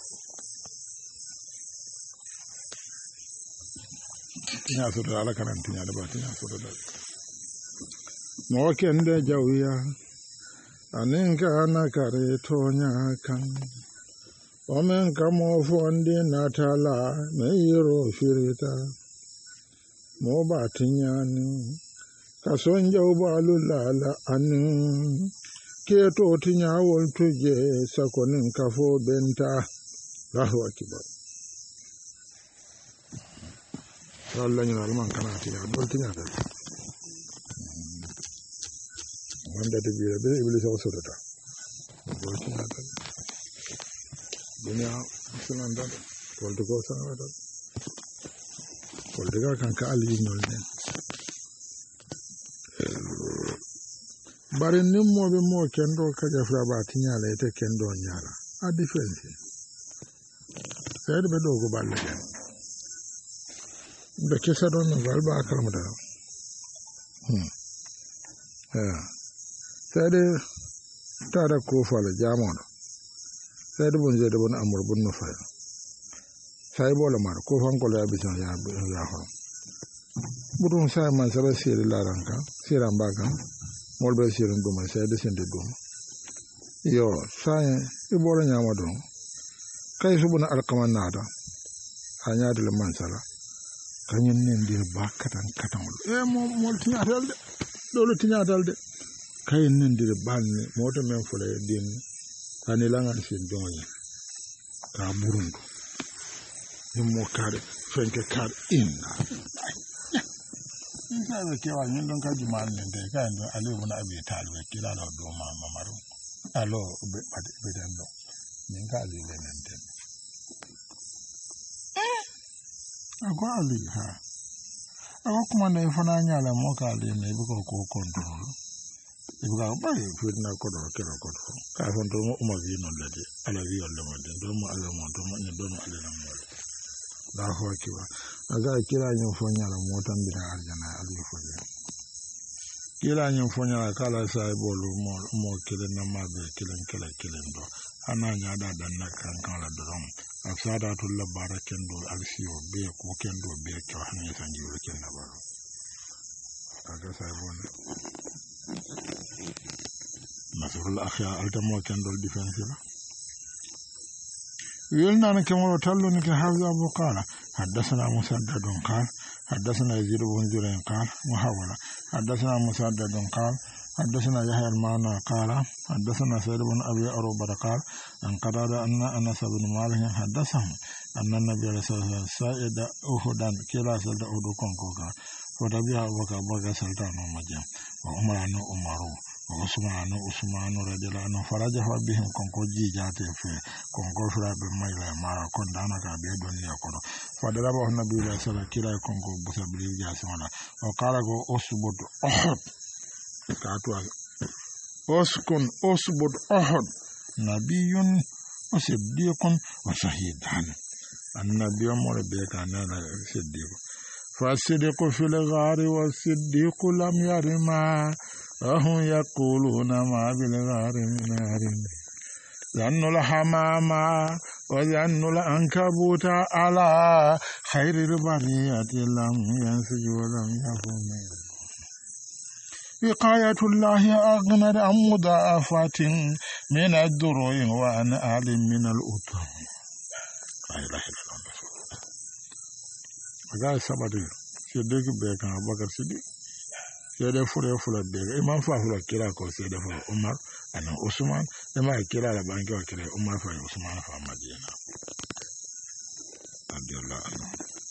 tinya so da ala kan tinya da ba tinya so da mo kende jawiya anin kana kare tonya kan o men kamo fonde natala me yiro firita mo ba tinya ni kason jawbalu lala anin keto tinya wol tuje sakonin kafo benta Allahu akbar Allah ni alman kana tinya don tinya da wanda da biya bai iblis ya wasu da ta don tinya da dunya sunan da wanda ko san da wanda ga kan ka ali non ne bari nin mo be mo kendo ka jafra ba tinya la ite kendo nyara a difference sai be do go balle da kisa don nan galba akar mu da hmm eh sai da tara ko fala jamon sai da bunje da bun amur bun no fa sai bola mar ko fan ko la bisan ya ya ho budun sai man sabe sir la ranka siran baga mol be sirin dum sai da sinde dum yo sai e bola nyama don kai su bun alkaman nada hanya da man sala kanyen ne ndir ba katan katan e mo mo tinya dalde dole tinya dalde kayen ne ndir banne moto men fule din ani langa sin donye ka burundu ni mo kare fenke kar inna inna be kewa nyin don ka jumal ne de ka ndo ali wona abi talbe kila do do ma mamaru alo be pade be den do min ka ali le nen den agwa ali ha agwa kuma na ifana nyala mo ka ali ne bi ko ko control ibu ka ba yi fitna ko do kero ko do ka fon do mo umma bi non lade ala wi on le mo den do mo ala mo do mo ni do mo ala na mo da ho ki wa aga kira nyin fo nyala mo tan bi da aljana ali fo je kira nyin fo nyala kala sai bolu mo mo kile na ma be kile kile kile do ana nya da dan na kan kan la do afsada to la baraken do alsiyo be ko ken do be ko hanin sanji wo ken na baro aga sai bon nasrul akhya altamo ken do defense la يلنا كما تلون كهذا أبو قال حدثنا مسدد قال حدثنا يزيد بن جرين قال محاولة حدثنا مسدد قال حدثنا يحيى المعنى قال حدثنا سيد بن أبي أروبة قال أن قرر أن أنس بن مالك حدثهم أن النبي صلى الله عليه وسلم سائد أهدا كلا سلد أهدو كونكوكا فتبيع بك بك سلطان ومجام وعمر أن أمرو وعثمان عثمان رضي الله عنه فرجه بهم كونكو جيجاتي في كونكو فرا بميلا ما كون دانا كا بي دنيا كونو فضربه النبي صلى الله عليه وسلم كلا كونكو بسبري جاسمنا وقال go أسبوت أحد كاتوا أسكن أسبوت أحد نبي وصديق وشهيدان النبي أمر بك أنا صديق فالصديق في الغار والصديق لم يرما وهم يقولون ما بالغار من نار ظن الحمام وظن العنكبوت على خير البرية لم ينسج ولم يقم وقاية الله أغنى عن مضاعفات من الدروع وعن آل من الأطر لا إله إلا الله وقال سبب صديق بك أبو بكر صديق sede fure fure bega imam fa fure kira ko sede fa Umar ana Usman ima kira la banki wa kira Umar fa Usman fa Madina radiyallahu anhu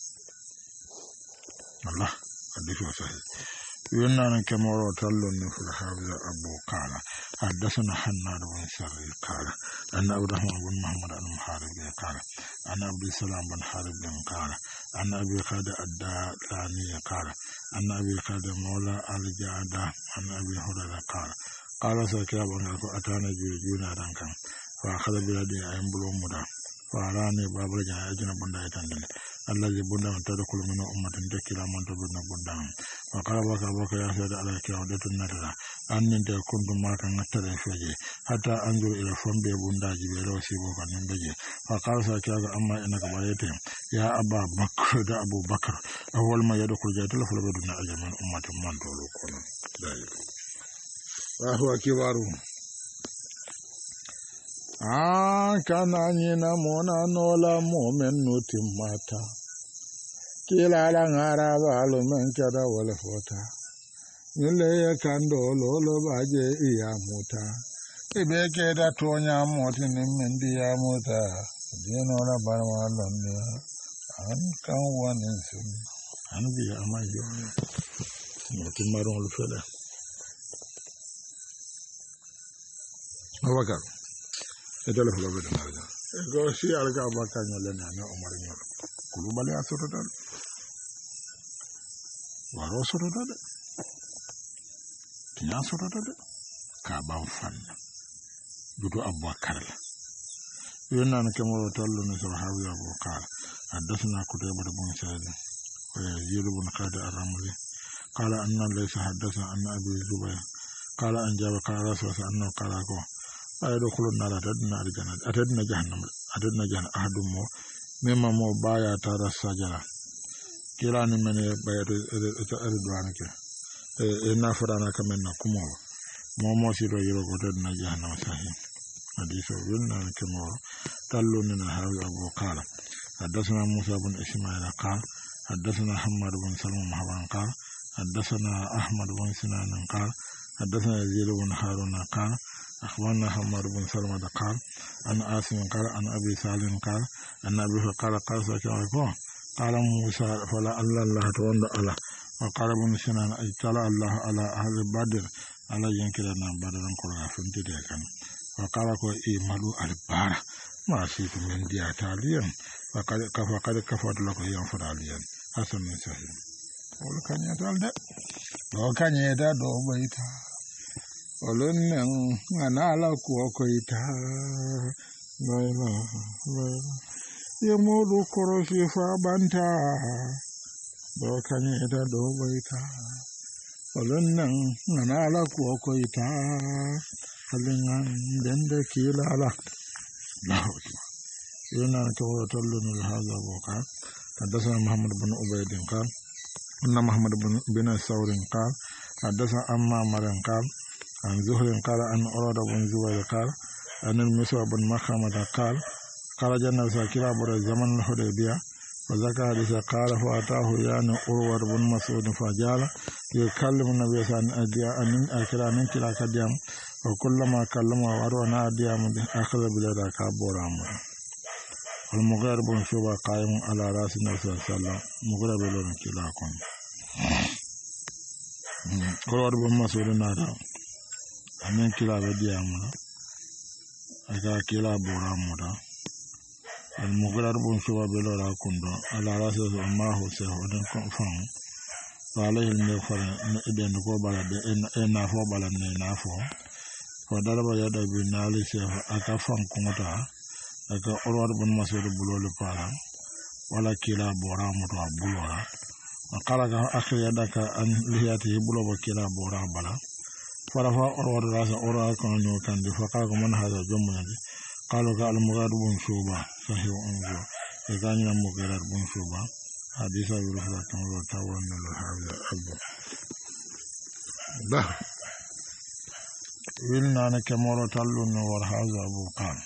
Allah hadith wa sahih yunna kama wa tallu ni fil hafiz Abu Qala حدثنا حناد بن سري قال أن عبد الرحمن بن محمد بن محارب قال أن عبد السلام بن حارب قال أن أبي خالد الدالاني قال أن أبي خالد مولى الجعدة أن أبي هريرة قال قال سكيا بن أتانا جوجونا دانكم فأخذ بيدي أيم بلو مدا فأراني باب رجع أجن بندا يتندل الذي بندا تدخل من أمة تكلا من تبنى بندا وقال بك بك يا سيد عليك ودت النتلا أن أنت كنت ما كان نتلا فجي حتى أنظر إلى فم بندا جبل وسيبوك نبجي فقال سكيا أما إنك بريتهم يا أبا بكر دا أبو بكر أول ما يدخل جاتل فلبدنا أجل من أمة من تولو كنا دائما وهو كبارو Ah, kana nyina mona nola momen nuti mata. Kila la ngara balu menkada wale fota. Nile ya kando lolo baje iya muta. Ibeke da tonya moti ni mendi ya muta. Dino la barwa lande. An kan wanin sumi. anabi ama yo no timaron lu fele Abubakar ete le fulo bede marja go si alga Abubakar nyole na na Umar nyolo kulu bale asoto dal waro soto dal kinya soto dal ka ban fanna dudu Abubakar la yonna na kemo tollu ne so hawi Abubakar حدثنا قتيبة بن سعيد ويزيد بن خالد الرملي قال أن ليس حدثنا أن أبي الزبير قال أن جاب قال رسول الله أنه قال أكو أيدخل النار أتدنا الجنة أتدنا جهنم أتدنا جهنم أحد مو مما مو بايا ترى السجرة كلا من بايا أردوانك إن فرانا كمن كمو مو مو سيرو يرو أتدنا جهنم صحيح حديث ويلنا كمو تلون هذا أبو قال حدثنا موسى بن إسماعيل قال حدثنا حماد بن سلمة محبان قال حدثنا أحمد بن سنان قال حدثنا يزيد بن هارون قال أخبرنا حماد بن سلمة قال أن آسم قال أن أبي سالم قال أن أبي قال قال سكوا قال موسى فلا الله الله تولى الله وقال ابن سنان اجتلى الله على أهل بدر على ينكرنا بدر قرآن فانتدى كان وقال كو إيمالو البارة ما شئت من ديات عليا فقد فقد كفرت لك ينفر عليا حسن من صحيح ولو كان يتال ده لو كان يدا دو بيتا ولن انا على كوكيتا لا لا لا يمود كروسي فابانتا لو كان يدا دو بيتا ولن انا على كوكيتا خلينا دند كيلا لا لا يونا كورة تلون هذا وقال حدثنا محمد بن عبيد قال أن محمد بن ثور قال حدثنا أما مرن قال عن زهر قال أن أراد بن زبير قال أن المسوى بن مخامة قال قال جنة ساكرا بر الزمن الحديبية وذكر حديث قال فأتاه يعني أروى بن مسعود فجال يكلم النبي صلى الله عليه وسلم أن أكرا من كلا كديم وكلما كلم وأرونا أديام أخذ بلاد كابورام المغير بن شوبا قائم على رأس النبي صلى الله عليه وسلم مغير بلون كلاكم أروى بن مسعود نارا أمين كلا بديام أكا كلا بورام المغير بن شوبا بلون كندو على رأس ما هو سيهودن كفان فعليه المغفر إذن قبل إن أفو بلن نافو فضرب يده بالنال سيف أكفان كمتا أكا أرواد بن مسعود بلول فارا ولا كلا بورا متوا بلورا وقال أخي يدك أن لهيته بلو بكلا بورا بلا فرفع أرواد رأس أرواد كان يوكان فقال من هذا جمعني قالوا قال المغير بن شوبا صحيح أنجو إذن المغير بن شوبا حديث يرفع كما تاول من هذا أبو ده ويلنا نكمل تلون ورهذا أبو قام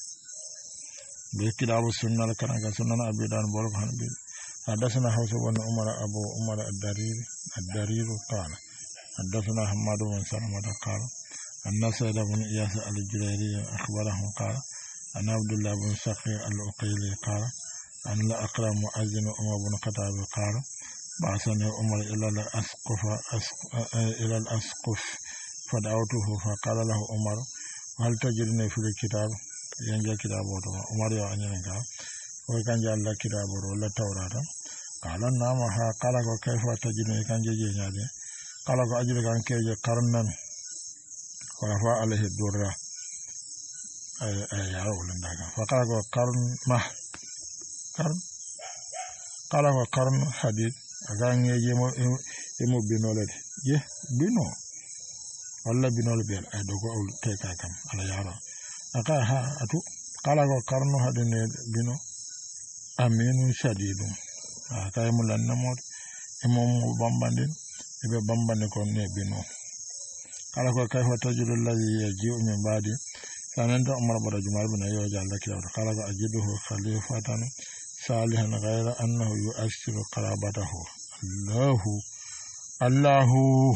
بكتاب السنة لكنا سنة أبي دان بولك هنبي حدثنا حوس بن عمر أبو عمر الدرير الدرير قال حدثنا حماد بن سلمة قال أن سيد بن إياس الجريري أخبره قال أن عبد الله بن سقي الأقيلي قال أن لا أقرأ مؤذن عمر بن الخطاب قال بعثني عمر إلى الأسقف إلى الأسقف فدعوته فقال له عمر هل تجدني في الكتاب ينجا كتاب عمر يا أنينك وكان جاء الله كتاب ولا توراة قال نعم قال كيف تجدني كان جي نادي قال أجدك أن كي قرنا ورفع عليه الدرة أي أي يعرف لندك فقال قرن ما قرن قال قرن حديد أكان يجي مو يمو بينولد يه بينو ولا بينول بيل أدوكو أول تيكا كم على يارا أكا ها أتو قال قرن حديد بينو أمين شديد أكا يمولن نمود يمو بامباندين يبي بامباندين كون بينو قال كيف تجد الذي يجيء من بعد فأنت عمر بن جمال بن يوجع لك قال أجده خليفة صالحا غير أنه يؤثر قرابته الله الله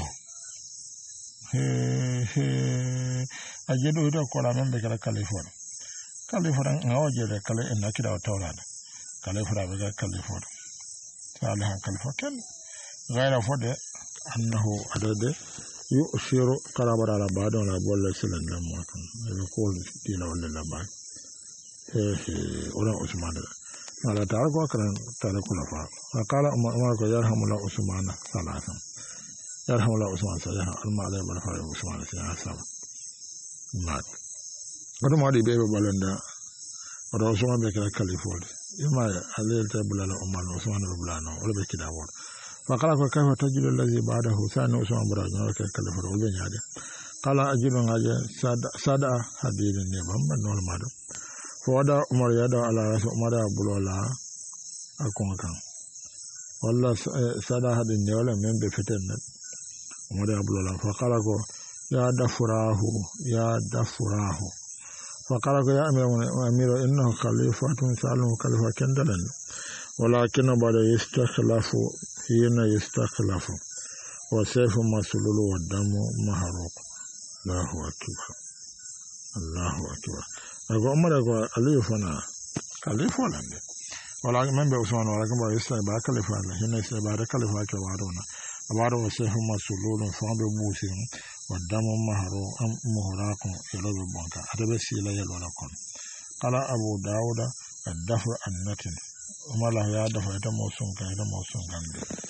أجده تقول من بكرة كاليفورن كاليفورن أوجد كالي إنك لا تولد كاليفورن بكرة كاليفورن صالحا كالفكل غير فد أنه عدد يؤثر قرابة على بعض ولا بولا سلن لما كان يقول دينا ولا لا بعد هي ولا عثمان على تعرف وكان تعرف كل فا فقال عمر يرحم الله عثمان ثلاثا يرحم الله عثمان سيها المعلم من فاي عثمان سيها سبع ما قد ما دي بيبي بالندا عثمان بكرة كاليفول يما عليه تبلا عمر عثمان بلا نو ولا بكذا وور فقال كيف تجد الذي بعده ثاني عثمان برا وكذا كاليفول وبين هذا قال أجل هذا سادة حديد النبام نور مادو فودا عمر يدا على رأس عمر بلولا أكون كان والله سادة حديد نيولا من بفتنة عمر بلولا فقال يا دفراه يا دفراه فقال يا أمير أمير إنه خليفة سالم خليفة كندلن ولكن بعد يستخلف حين يستخلف وسيف مسلول والدم محروق الله أكبر الله أكبر أقول عمر أقول علي فنا خليفة لندن ولكن من بأسمان ولكن بعد يستخلف خليفة حين يستخلف خليفة كبارون أبارو وسيف مسلول فان ببوسهم والدم محروق محراق يلو ببنك أتبسي لا يلو لكم قال أبو داود الدفع النتن وما لا يدفع يتموسون كان يتموسون كان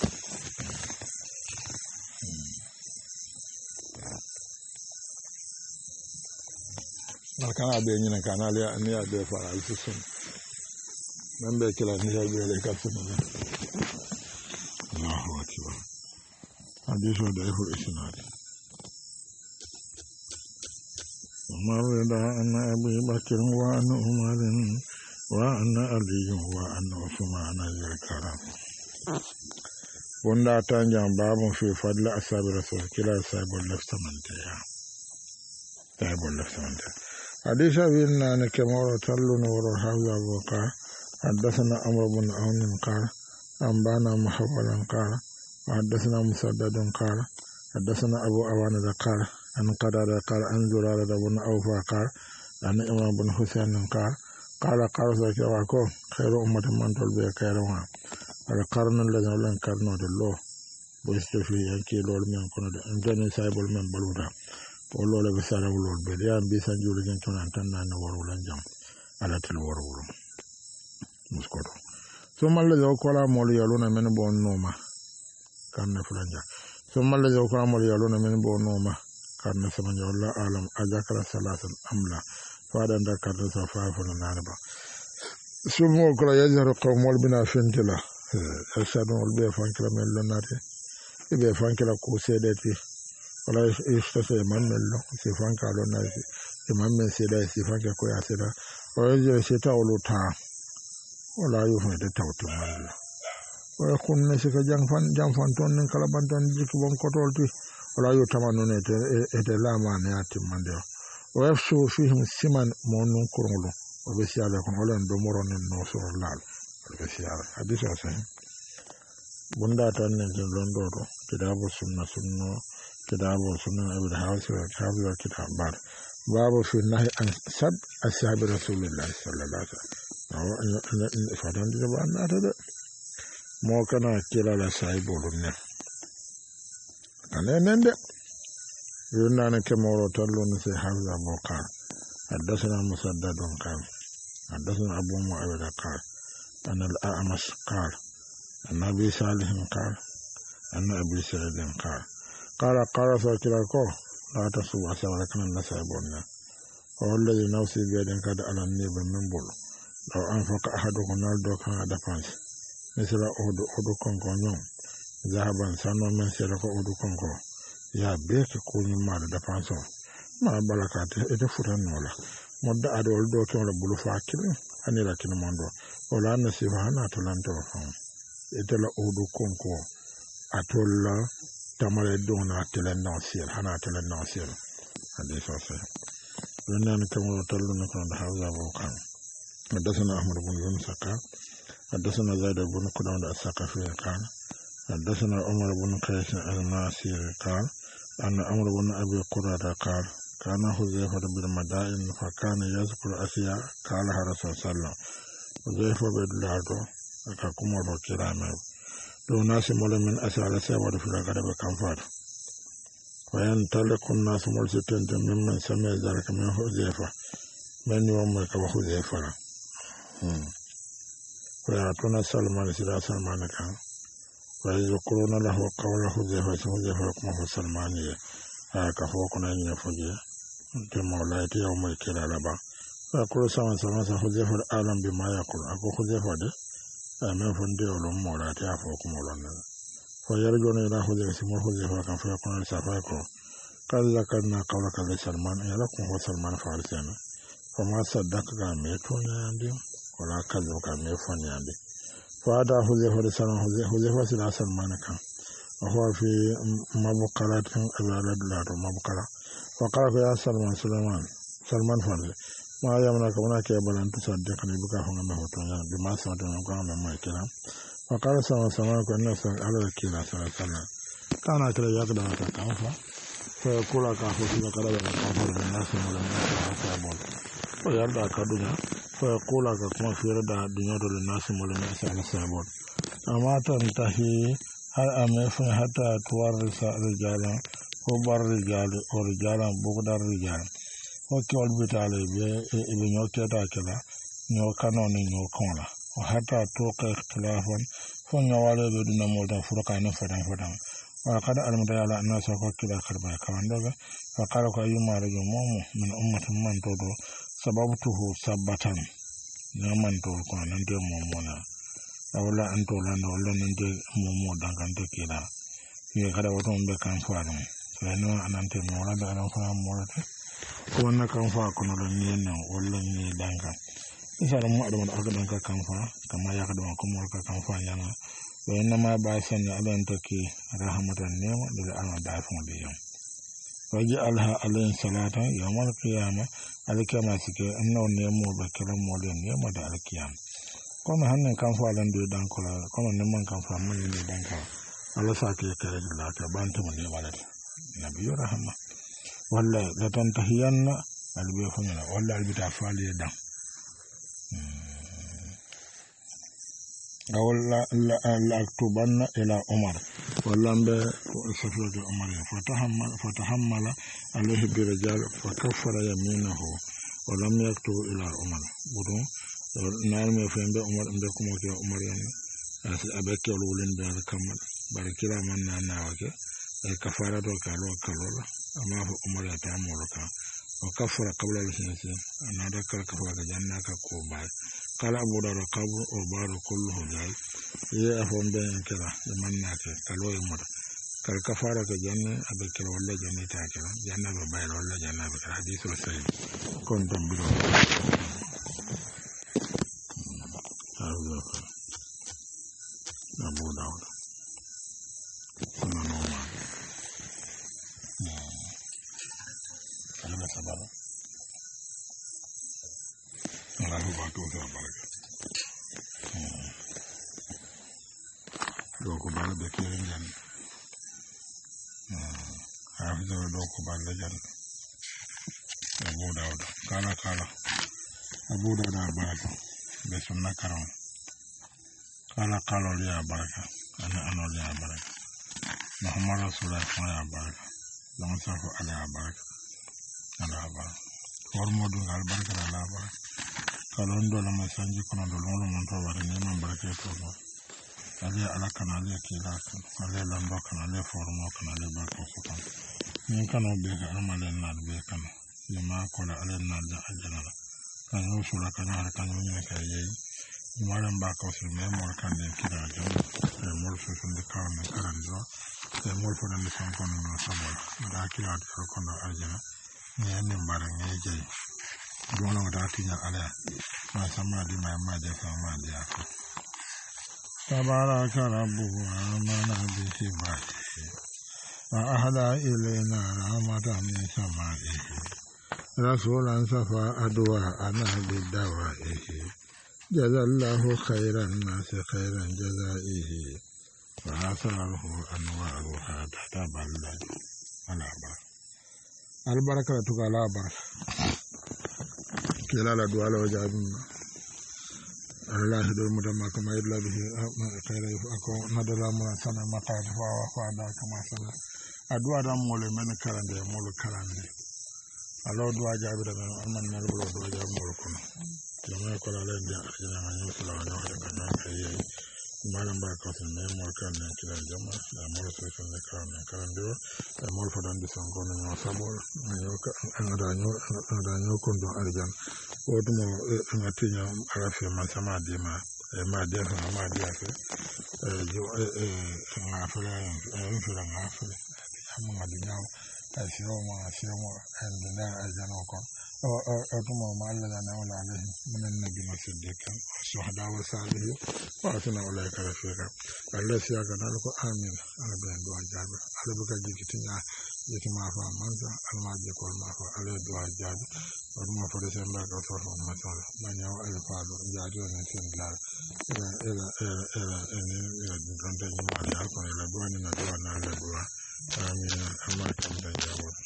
كان أبي ينين كان عليه أن يأبي فعل السن من بيكلا نجابي لك السن الله أكبر حديث ضعيف الإسناد ومرد أن أبي بكر وأن عمر وأن علي وأن عثمان الكرام وندا تنجم باب في فضل أصحاب رسول كلا صاحب اللفتمنتيا صاحب اللفتمنتيا حديث أبينا أن كما تلون ورحاوي أبوكا حدثنا أمر بن عون قال أنبانا محولا قال وحدثنا مسدد قال حدثنا أبو أوان قال أن قدر قال أن زرارة بن أوفا قال أن إمام بن حسين قال قال قال سيكواكو خير أمة من تلبي كيروا القرن الذي لن كرنوا الله بيستفي ينكي لول من كنود انتني سايب من بلودا ولو لبسالة ولول بليان بيسان جولي جنتون انتنا نورو لنجم على تلورو مسكوتو ثم الذي وقال مولي يلون من بون نوما كان نفلنجا ثم الذي وقال مولي يلون من بون نوما كان نسمنجا والله أعلم أذكر ثلاثا أملا فادن دكار سفافنا ناربا ثم وقال يجهر قوم والبنا فنتلا أسادون والبيا فانكلا من لناتي إبيا فانكلا كوسيدتي ولا يستسي من ملو سيفانكا لناتي إمام من سيدا سيفانكا كويا سيدا ويجهر سيتا ولوتا ولا يفهم تتوتي مالي ويكون نسيك جانفان جانفان تونن كالبان تون جيكي بام كتولتي ولا يتمنون إتلاما نياتي مانديو ويفسو فيهم سيمان مونون كرولو وبسيالة كون ولن دمورون النوصر اللال وبسيالة حديث أسهم بندا تانين جنلون دورو كتاب السنة سنة كتاب السنة أبو الحاوس وكتاب وكتاب بار باب في النهي عن سب أصحاب رسول الله صلى الله عليه وسلم فدان دي بان ناتا مو كان كلا لا سايبولو نه انا نند يونان كمورو تلون سي حافظ ابو قال حدثنا مسدد قال حدثنا ابو معاويه قال ان الاعمش قال ان ابي صالح قال ان ابي سعيد قال قال قال فكلاكو لا تسوا سوى كان الناس يبون هو الذي نفسي بيد قد على النبي من بول لو أنفق أحدكم نالدو كان هذا فانس مثل أودو أودو كونكو نيوم ذهبا سانو من سيرك أودو كونكو يا بيك كوني مال دفانسو ما بلكات إتفوتن ولا مدة أدول دو كون لبلو فاكل أني لكن ماندو ولا نسيبها هنا تلانتو فان إتلا أودو كونكو أتولا تمر دونا تلن ناسير هنا تلن ناسير هذه صحيح لأن كما تلون كون هذا وكان حدثنا أحمد بن يونس قال حدثنا زيد بن قدامة الثقفي قال حدثنا عمر بن قيس الماسير قال أن عمر بن أبي قرة قال كان حذيفة بالمدائن فكان يذكر أشياء قالها رسول صلى الله عليه وسلم حذيفة بالله كما فكرامه do nasi mole min asala sewade fula kada be kamfat wayan tale kun nasu mol sitende min men same zalika min huzefa men yo mo ka huzefa hmm waya tuna salman sira salman kan waya yukuruna lahu qawla huzefa huzefa kuma salmani ka fo kuna nya foje ke mawla ti yaw mo kila laba fa ko sama sama sa huzefa alam bi ma yakul ako huzefa de men fonde o lon mawla ti afo kuma lon فيرجون إلى حذيفة سمو حذيفة كان فيكون لسافاكو قال ذكرنا قولك لسلمان يلكم هو سلمان فارسينا فما صدق كاميتون ياندي ولا كذب كاميفون ياندي فهذا حذيفة لسلمان حذيفة سلا سلمان كان وهو في مبقرة أبيالد لاتو مبقرة فقال يا سلمان سلمان سلمان فارسي ما يمنعك هناك يبال أن تصدقني بك هنا مهوتون بما سمعتم من قام من مايكنا فقال سما سما كنا على الكيلا سلا سلا كان كلا يقدر كافا فيقول كافا في كلا كافا الناس ولا الناس أصابون ويرد كدنيا فيقول كما في رد الدنيا للناس ولا الناس أصابون أما تنتهي هل أمف حتى تورث رجالا وبر رجال ورجالا بقدر رجال وكيل بتالي بنيوكي تاكلا نيوكانو نيوكونا وحتى توقع اختلافا فنوالي بدون موتا فرقان فتن فتن وقد ألمت على الناس وكلا خربا كمان دوغا فقالوا أيما رجل مومو من أمة من تودو سببته سبتا نمان تول كنا ننتي مومونا أولا أنتو لنا ولا ننتي مومو دانكان تكيلا يكاد وطن بكان فارم فإنه أنتي مولا بكان فارم مولا كوانا كان فاكونا لنينو ولا ني دانكان isara mu adama da agadan ka kanfa kama ya kada kuma ka kanfa yana bayan ma ba san ya alan take rahmatan nema da Allah da afin da yau waji alha alayhi salata yawmal qiyama alkiyama suke annaw ne mu bakiran mu da nema da alkiyam kuma hannun kanfa lan da dan kula kuma neman kanfa mun ne dan ka Allah sa ke kare da ka ban ta mun ne ba da nabiyyu rahma wallahi la tantahiyanna albi funna wallahi albi ta fali dan أولا لا أكتبن إلى عمر ولم بسفرة عمر فتحمل فتحمل عليه برجال فكفر يمينه ولم يكتب إلى عمر بدون نعلم يفهم بعمر عندكم وكي عمر يعني أبكي الأولين باركمل باركلا من نعناك كفارة وكالو كالولا أما عمر يتعملك وكفر قبل الحنسين أنا ذكر كفر جناك كوباي قال أبو دار قبر وبار كله جاي يأفهم بين كلا لمناك كالو يمر كالكفارة جنة أبكر ولا جنة تاكلا جنة ببايل ولا جنة بكر حديث السيد كنتم بدون أبو داود سنة نومان كلمة سبابة الله يبارك ويبارك دوكو بال بكيرين جن حافظ دوكو بال جن أبو داود قال قال أبو داود بركة بسنة كرم قال قال لي بركة أنا أنا لي بركة محمد رسول الله يا بركة لما سافر على بركة على بركة ورمودو على بركة على بركة kalon dole mai sanji kuna da lolo mun to bare neman barke to ba ale ala kana le kila kan ale lando kana le formo kana le ba ko so kan ni kana be ka amale na be kana ye ma ko la ale na da ajana kan yo sura kana har kan yo ne ka ye ni maran ba ko so me mo kan ne kira jo e mo so so de kan ne karan jo e mo fo na san kon no sabo da kira ko kon ajana ni ne mbaran ne je Dono da tinya ala ma sama di ma ma de sama di aku tabaraka rabbuhu amana bihi bahi wa ahda ilayna rahmatan min samaihi rasulan safa adwa ana bidawaihi jazallahu khairan nas khairan jazaihi wa asaruhu anwaruha tataballad ala bar al barakatu ala bar kila la duala wajabna Allah do mu da maka mai labi kai rai ko nadala mu sana mata da fa fa da kama sana addu'a da mu le men karande mu le karande Allah du'a jabi da man nan bro du'a jabi mu ko jama'a ko la le da ajina man yu sala na da kan kai malam ba ka sun ne mu kan ne kiran jama'a da mu so sun ne karande karande da mu fa dan disan ko ne sabo ne yo ka an da nyo an da nyo ko do arjan o dum en atinya arafe man sama di ma e ma de fa ma di afi e jo e nga fa e fa nga fa am nga di nyaw ta siro ma siro mo en na ajano ko o o dum ma alla na wala ne min nabi masidika shuhada wa salihu wa tuna wala ka rafika Allah siya ga na ko amin ala ben do ajabe ala buka jikitinya yake ma fa manza alma je ko ma fa ala do ajabe ma fa de ba ka so ma ta ma nya wa ala fa do jajo ne tin la ela ela ela ene ela don ta ni ma ya ko ela bo ni na do na la do amin amma kan da jawo